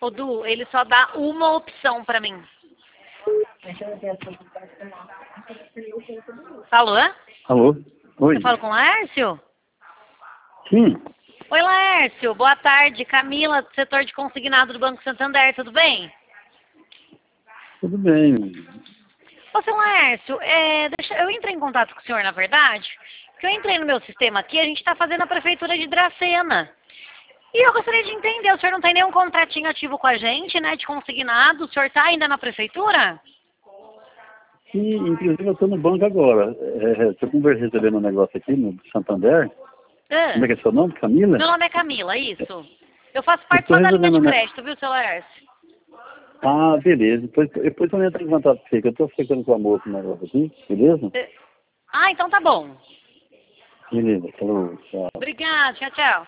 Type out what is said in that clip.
Ô, Du, ele só dá uma opção pra mim. Falou? Alô? Oi? Eu falo com o Laércio? Sim, Oi, Laércio. Boa tarde. Camila, do setor de consignado do Banco Santander. Tudo bem? tudo bem. Ô, seu Laércio, eu entrei em contato com o senhor, na verdade, porque eu entrei no meu sistema aqui, a gente está fazendo a prefeitura de Dracena. E eu gostaria de entender, o senhor não tem nenhum contratinho ativo com a gente, né, de consignado? O senhor está ainda na prefeitura? Sim, inclusive eu estou no banco agora. Estou recebendo um negócio aqui no Santander. Como é que é seu nome? Camila? Meu nome é Camila, isso. Eu faço Eu parte estou só da linha de recebendo... crédito, viu, seu Laércio? Ah, beleza. Depois eu entro em contato com você, que eu estou ficando com a moça no negócio aqui, beleza? Ah, então tá bom. Beleza, falou, tchau. Obrigada, tchau, tchau.